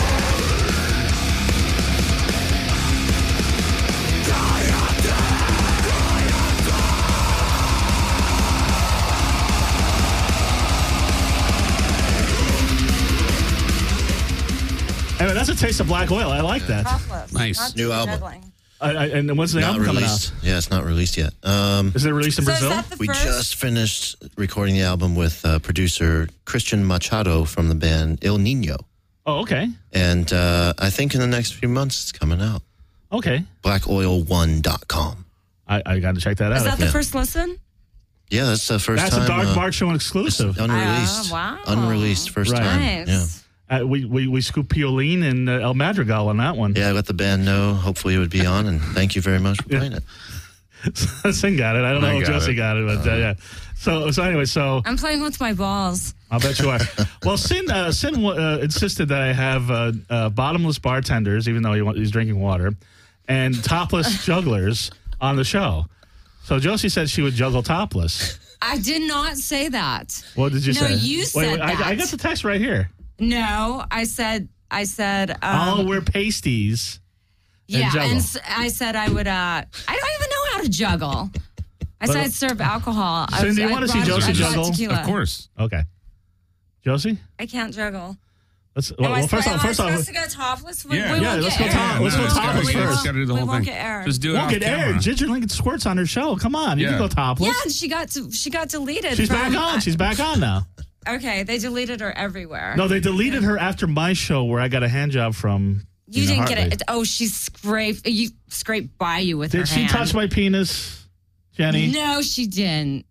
Anyway, that's a taste of Black Oil. I like that. Nice. New album. And when's the Not album coming released. out? Yeah, it's not released yet. Is it released in So is Brazil? that the We first? just finished recording the album with producer Christian Machado from the band Il Nino. Oh, okay. And I think in the next few months it's coming out. Okay. BlackOil1.com. I got to check that out. Is that the Yeah. first listen? Yeah, that's the first That's time. a Dark Mark Show it's exclusive. unreleased. wow. Unreleased first Right. time. Nice. We scooped Piolín and El Madrigal on that one. Yeah, I let the band know. Hopefully it would be on, and thank you very much for playing it. Sin got it. I don't know I if got Josie it. got it, but yeah. So anyway, I'm playing with my balls. I'll bet you are. Well, Sin insisted that I have bottomless bartenders, even though he's drinking water, and topless jugglers on the show. So Josie said she would juggle topless. I did not say that. What did you No, say? you said I that. got the text right here. No, I said. I'll wear pasties. Yeah, juggle. and I said I would. I don't even know how to juggle. I said I'd serve alcohol. So do you want to see Josie juggle? Tequila. Of course. Okay. Josie? I can't juggle. Let's. Am Well, I first off, supposed to go topless? We Yeah. won't Yeah, get let's go aired. top- let's go it's topless gotta- first. it's gotta do the We whole won't thing. get aired. Just do it won't off get camera. aired. Ginger Lincoln squirts on her show. Come on, you can Yeah. go topless. Yeah, and she got deleted. She's from- back on. She's back on now. Okay, they deleted her everywhere. No, they deleted her after my show where I got a hand job from. you Nina didn't get Hartley. it. Oh, she scraped by you with her Did she hand. touch my penis, Jenny? No, she didn't.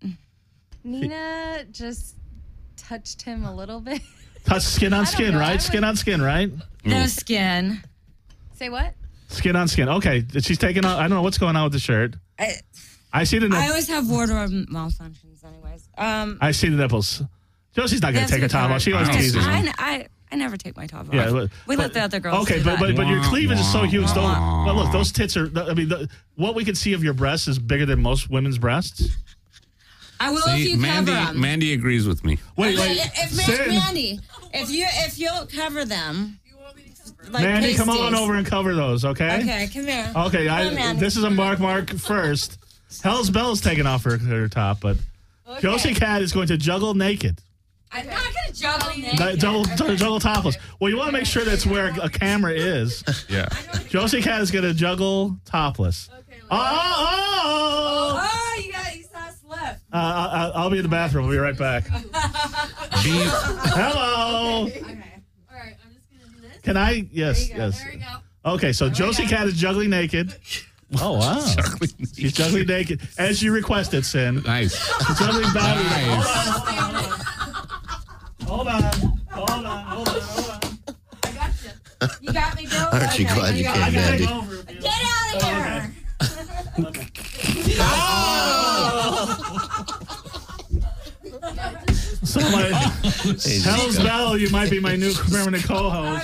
Nina just touched him a little bit. Touch skin on I don't skin, know. right? I Skin on skin, right? No skin. Say what? Skin on skin. Okay, she's taking on. I don't know what's going on with the shirt. I see the. I always have wardrobe malfunctions, anyways. I see the nipples. Josie's not going to take her top off. She always I don't teases see me. I never take my top off. Yeah, we let the other girls. Okay, do but that. your cleavage is so huge. Though, Wah. but look, those tits are. I mean, what we can see of your breasts is bigger than most women's breasts. I will if See, you cover them. Mandy agrees with me. Wait, Mandy, if you'll cover them, like Mandy, come on pasties. over and cover those, okay? Okay, come here. Okay, Come on, Mandy. this is a Mark first. Hell's Bell's taking off her top, but Josie Cat is going to juggle naked. I'm not gonna juggle naked. Juggle topless. Well, you want to make sure that's where a camera is. Yeah. Josie Cat is going to juggle topless. Oh! Oh, you saw a slip. I'll be in the bathroom. I'll be right back. Hello. Okay. All right, I'm just gonna do this. Can I? Yes, yes. There we go. Okay, so Josie Cat is juggling naked. Oh, wow. She's juggling naked. As you requested, Sin. Nice. She's juggling Bobby. Nice. Hold on. I got you. You got me, Bill. Aren't you glad you I came, can Mandy? take over. if you- Get out of here. So my Hell's Bell, you might be my new permanent co-host.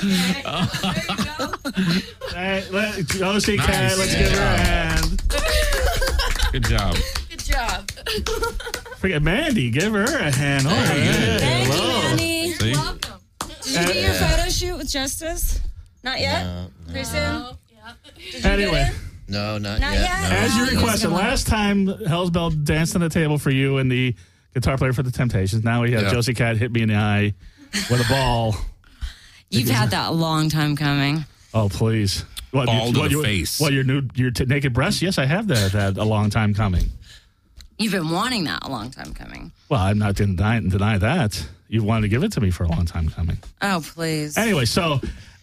Hey, Josie Cat, let's give her a hand. Good job. Good job. Forget Mandy. Give her a hand. Oh, Thank hello. you, Mandy. See? Did you get your photo shoot with Justice? Not yet? No, Pretty soon? Anyway, no, not Not yet. yet? No. as you He's requested, gonna- last time Hell's Bell danced on the table for you and the guitar player for the Temptations. Now we have Yeah. Josie Cat hit me in the eye with a ball. You've had that a long time coming. Oh, please. What, Ball to the your- face. What, your naked breasts? Yes, I have that a long time coming. You've been wanting that a long time coming. Well, I'm not going to deny that. You wanted to give it to me for a long time coming. Oh, please. Anyway, so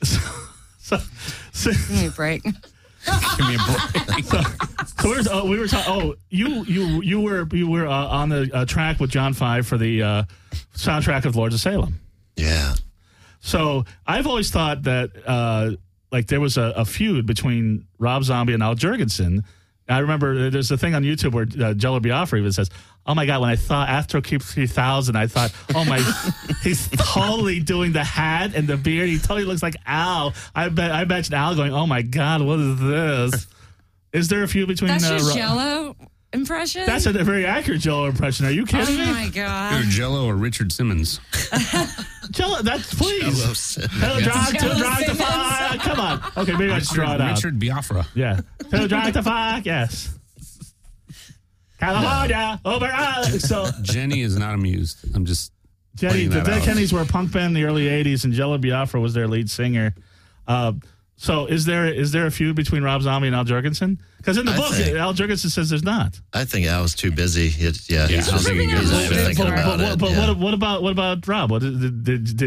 Give me a break. Give me a break. So we were talking. Oh, you were on the track with John 5 for the soundtrack of Lords of Salem. Yeah. So I've always thought that like there was a feud between Rob Zombie and Al Jurgensen. I remember there's a thing on YouTube where Jello Biafra even says, "Oh my God!" When I thought Astro Keep 3000, I thought, "Oh my, he's totally doing the hat and the beard. He totally looks like Al." I imagine Al going, "Oh my God, what is this?" Is there a feud between? That's your Ro- Jello impression? That's a very accurate Jello impression. Are you kidding Oh, me? my God. Either Jello or Richard Simmons. Jello, that's please. Hello, Sid. Hello, drive to Jello drive to Simmons. fuck. Come on. Okay, maybe I should draw it out. Richard Biafra. Yeah. Hello, drive to fuck. Yes. California over us. So Jenny is not amused. I'm just Jenny, pointing the that Dead out. Kennedys were a punk band in the early '80s, and Jello Biafra was their lead singer. So is there a feud between Rob Zombie and Al Jurgensen? Because in the I book, think- Al Jurgensen says there's not. I think Al's too busy. He's I don't think he he's gives a not even shit. thinking about it. But yeah. what about Rob? What did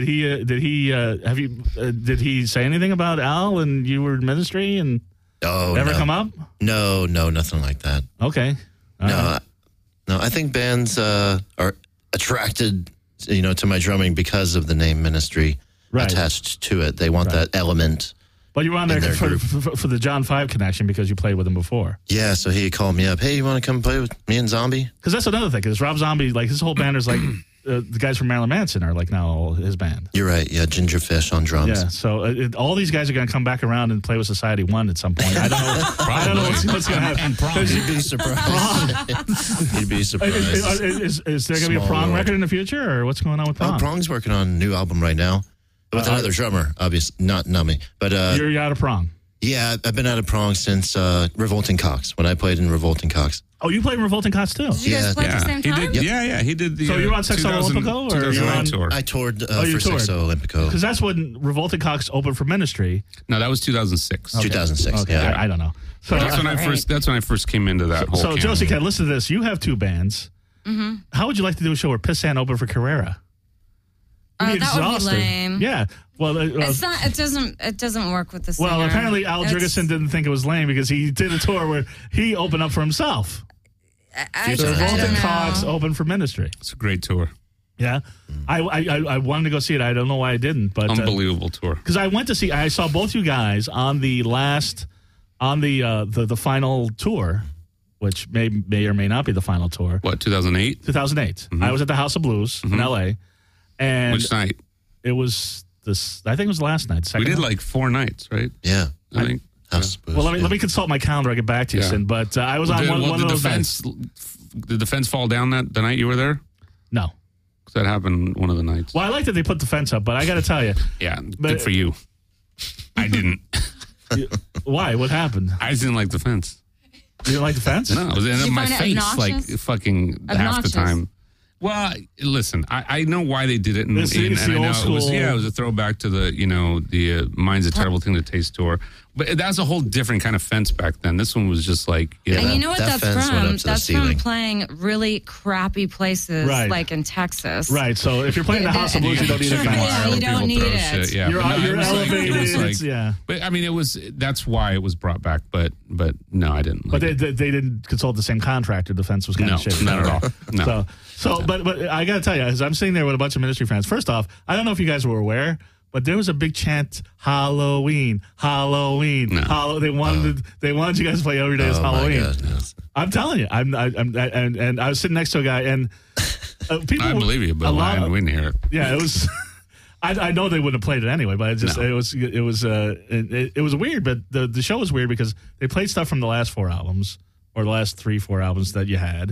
he say anything about Al and you were in ministry and Oh, ever no. come up? No, nothing like that. Okay. All right. No, I think bands are attracted, to my drumming because of the name Ministry Right. attached to it. They want that element. But you were on there in their for, group. for the John 5 connection because you played with him before. Yeah, so he called me up. Hey, you want to come play with me and Zombie? Because that's another thing. Because Rob Zombie, like his whole band is like the guys from Marilyn Manson are like now his band. You're right. Yeah, Gingerfish on drums. Yeah. So all these guys are going to come back around and play with Society 1 at some point. I don't know. I don't know what's going to happen. And prom. You'd be surprised. You'd be surprised. Is there going to be a Small prong world. record in the future, or what's going on with Oh, prong? Prong's working on a new album right now with another drummer, obviously. Not me. But You're out of prong. yeah, I've been out of Prong since Revolting Cocks, when I played in Revolting Cocks. Oh, you played in Revolting Cots too. Did you guys Yeah. play at the same He time? did. Yeah. He did the. So you were on Sexo 2000 Olympico, or you were 2009 on- tour? I toured you for toured. Sexo Olympico. Because that's when Revolting Cocks opened for Ministry. No, that was 2006. 2006. Okay, Yeah. I don't know. So, That's when I first. That's when I first came into that whole. so canon. Josie, Cat, listen to this. You have two bands. Mm-hmm. How would you like to do a show where Pissant opened for Carrera? You'd be That would be exhausted. lame. Yeah. Well, It's not. It doesn't work with the singer. well, apparently Al It's- Jurgensen didn't think it was lame because he did a tour where he opened up for himself. I So don't Revolting know. Cox opened for Ministry. It's a great tour. Yeah. I wanted to go see it. I don't know why I didn't, but Unbelievable tour. because I went to see. I saw both you guys on the the final tour, which may or may not be the final tour. What 2008? 2008. I was at the House of Blues in L.A. and Which night? it was this. I think it was last night. We Second did night. like 4 nights, right? Yeah. I think. House Blues, Well, let yeah. me consult my calendar. I'll get back to you, Yeah. Sin. But I was on one of those nights. Did the fence fall down the night you were there? No. 'Cause that happened one of the nights. Well, I like that they put the fence up, but I got to tell you, Yeah, But- good for you. I didn't. why? What happened? I just didn't like the fence. You didn't like the fence? No, it was in you my find it face like obnoxious? fucking half the Obnoxious. time. Well, listen, I know why they did it, and, It's the and I know old it was school- it was a throwback to the Mine's a Terrible Thing to Taste tour. But that's a whole different kind of fence back then. This one was just like And you know what that that's fence went up from? to the That's from ceiling. playing really crappy places, Right. like in Texas. Right. So if you're playing the House of Blues, you don't need a Chicken fence. Yeah, wire you where don't people need throw it. shit. Yeah, You're- but no, you're it was like- elevated, it was it's- yeah. But I mean, that's why it was brought back. But no, I didn't. But Like they didn't consult the same contractor. The fence was kind No, of shitty. not at all. No. But I got to tell you, as I'm sitting there with a bunch of Ministry fans. First off, I don't know if you guys were aware, but there was a big chant, Halloween, Halloween. No. They wanted you guys to play every day as Oh, my Halloween. God, yes. I'm telling you, and I was sitting next to a guy, and people. I believe you, but I didn't hear it. Yeah, it was. I know they wouldn't have played it anyway, but it was weird. But the show was weird because they played stuff from the last 4 albums or the last 3-4 albums that you had,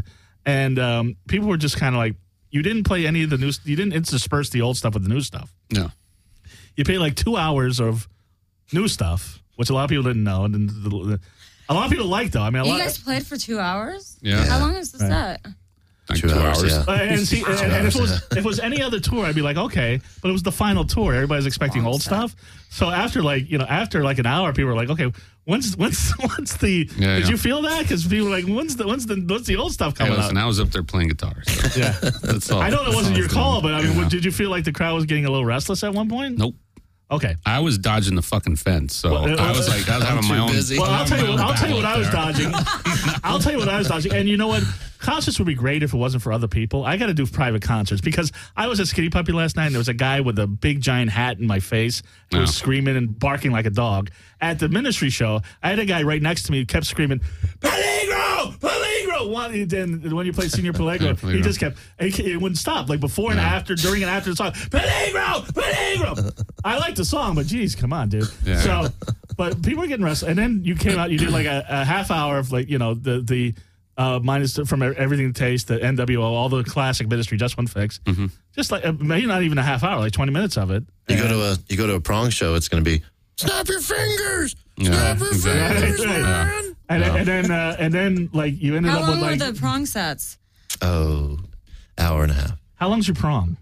and people were just kind of like, you didn't play any of the new. You didn't intersperse the old stuff with the new stuff. No. You played like 2 hours of new stuff, which a lot of people didn't know, and a lot of people liked though. I mean, You guys played for 2 hours? Yeah. How long is the set? Like 2 hours. Yeah. and see, and if it was any other tour, I'd be like, okay, but it was the final tour. Everybody's expecting old stuff. So after like an hour, people were like, okay, when's the? Yeah, did yeah. you feel that? Because people were like, when's the old stuff Hey, coming listen, out? I was up there playing guitar. So. Yeah, That's all. I know it wasn't your call, but I mean, Yeah. did you feel like the crowd was getting a little restless at one point? Nope. Okay. I was dodging the fucking fence, so Well, I was having my too own. busy. Well, I'll tell you battle what I was up there. dodging. I'll tell you what I was dodging. And you know what? Concerts would be great if it wasn't for other people. I got to do private concerts because I was at Skinny Puppy last night and there was a guy with a big giant hat in my face who was screaming and barking like a dog. At the Ministry show, I had a guy right next to me who kept screaming, Peligro! Peligro! And when you played Senior Peligro, he just kept, it wouldn't stop. Like before and after, during and after the song, Peligro! Peligro! I like the song, but geez, come on, dude. Yeah. So, but people were getting restless. And then you came out, you did like a half hour of like, the minus from Everything to Taste, the NWO, all the classic Ministry, Just One Fix. Mm-hmm. Just like maybe not even a half hour, like 20 minutes of it. You go to a prong show, it's going to be snap your fingers, snap your fingers, Right. man. And then like you ended How up with long were like the prong sets? Oh, hour and a half. how long's your prong?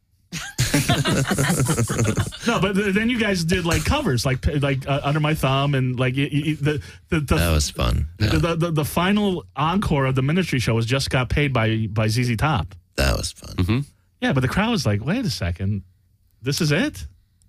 No, but then you guys did like covers, like Under My Thumb, and like the That was fun. the final encore of the Ministry show was Just Got Paid by ZZ Top. That was fun. Mm-hmm. Yeah, but the crowd was like, wait a second, this is it?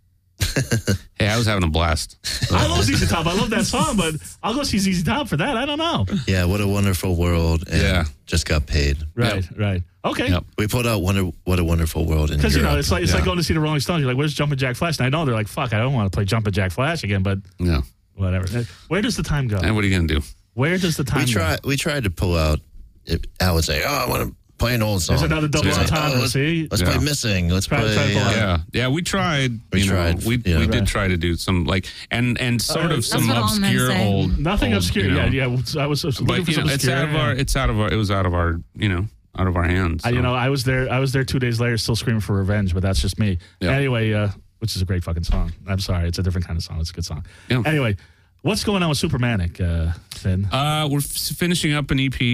Hey, I was having a blast. I love ZZ Top. I love that song, but I'll go see ZZ Top for that. I don't know. Yeah, What a Wonderful World. And Yeah. Just Got Paid. Right. Okay. Yep. We put out What a Wonderful World in Because Europe. it's like going to see the Rolling Stones. You're like, "Where's Jumpin' Jack Flash?" And I know they're like, "Fuck, I don't want to play Jumpin' Jack Flash again." But No. whatever. Where does the time go? And what are you going to do? Where does the time go? We tried to pull out. Al would say, "Oh, I want to play an old song." There's another double So it's like, entendre. let's See, play Missing. Let's Try to play. pull out. Yeah, we tried. We you know, tried, we yeah. did try to do some like and sort of some what all men obscure say. old. nothing old, obscure. you know. Yeah. I was looking But for you some know, it's obscure. out of our. It's out of our. It was out of our. Out of our hands. So. I was there 2 days later, still screaming for revenge. But that's just me. Yeah. Anyway, which is a great fucking song. I'm sorry, it's a different kind of song. It's a good song. Yeah. Anyway, what's going on with Supermanic, Finn? We're finishing up an EP.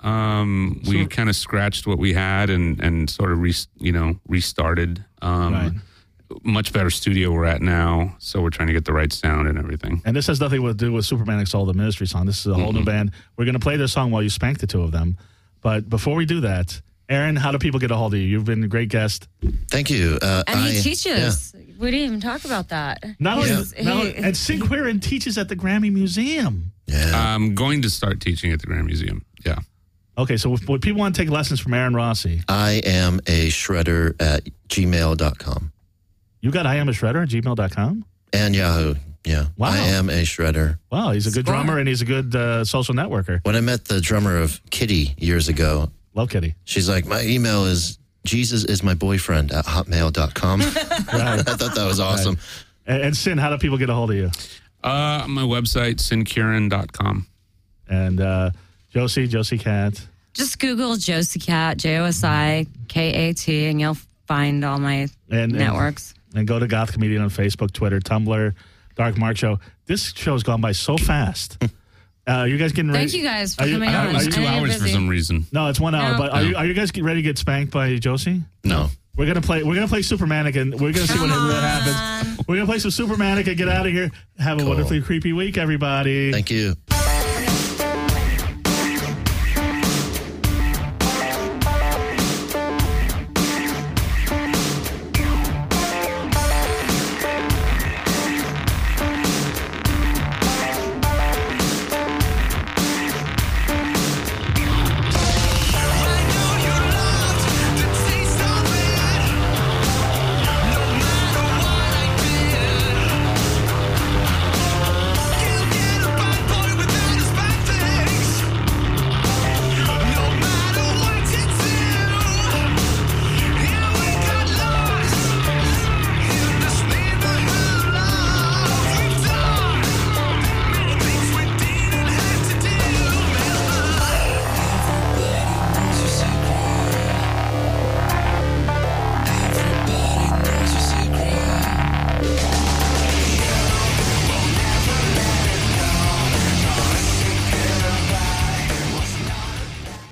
We kind of scratched what we had and sort of restarted. Right. Much better studio we're at now, so we're trying to get the right sound and everything. And this has nothing to do with Supermanic's All the Ministry song. This is a whole new band. We're going to play their song while you spank the two of them. But before we do that, Aaron, how do people get a hold of you? You've been a great guest. Thank you. And he teaches. We didn't even talk about that. And Synquerin teaches at the Grammy Museum. Yeah. I'm going to start teaching at the Grand Museum. Yeah. Okay, so if people want to take lessons from Aaron Rossi, I am a shredder at gmail.com. you got I am a shredder at gmail.com? And Yahoo. Yeah. Wow. I am a shredder. Wow, he's a good drummer and he's a good social networker. When I met the drummer of Kitty years ago, Love Kitty. she's like, my email is JesusIsMyBoyfriend at hotmail.com. Right. I thought that was awesome. And Sin, how do people get a hold of you? My website, sinkiran.com. And Josie Cat. Just Google Josie Cat, JOSIKAT, and you'll find all my networks. And go to Goth Comedian on Facebook, Twitter, Tumblr, Dark Mark Show. This show's gone by so fast. You guys getting ready? Thank you guys for coming I thought on. it was I 2 know you're hours for busy. some reason. No, it's 1 hour. No. But are you guys ready to get spanked by Josie? No. We're gonna play Supermanic, and we're gonna see what happens. We're gonna play some Supermanic and get out of here. Have a wonderfully creepy week, everybody. Thank you.